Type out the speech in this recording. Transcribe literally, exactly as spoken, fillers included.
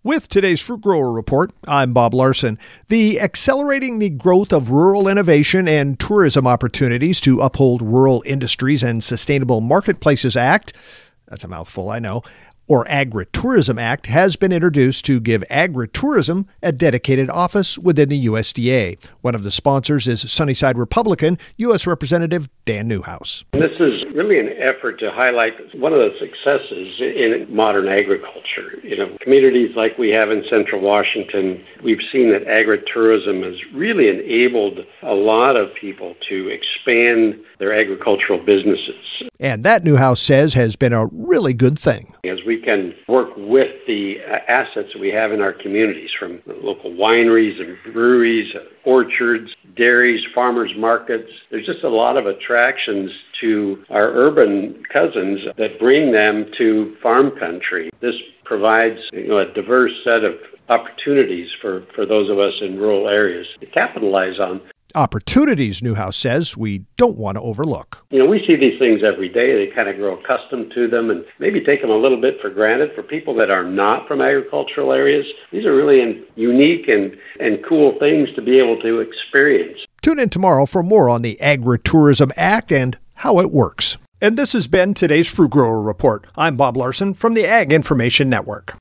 With today's Fruit Grower Report, I'm Bob Larson. The Accelerating the Growth of Rural Innovation and Tourism Opportunities to Uphold Rural Industries and Sustainable Marketplaces Act, that's a mouthful, I know, or Agritourism Act, has been introduced to give agritourism a dedicated office within the U S D A. One of the sponsors is Sunnyside Republican U S Representative Dan Newhouse. This is really an effort to highlight one of the successes in modern agriculture. You know, communities like we have in Central Washington, we've seen that agritourism has really enabled a lot of people to expand their agricultural businesses. And that, Newhouse says, has been a really good thing. As we can work with the assets that we have in our communities, from local wineries and breweries, orchards, dairies, farmers markets. There's just a lot of attractions to our urban cousins that bring them to farm country. This provides, you know, a diverse set of opportunities for, for those of us in rural areas to capitalize on. Opportunities, Newhouse says, we don't want to overlook. You know, we see these things every day. They kind of grow accustomed to them and maybe take them a little bit for granted. For people that are not from agricultural areas, these are really unique and, and cool things to be able to experience. Tune in tomorrow for more on the Agritourism Act and how it works. And this has been today's Fruit Grower Report. I'm Bob Larson from the Ag Information Network.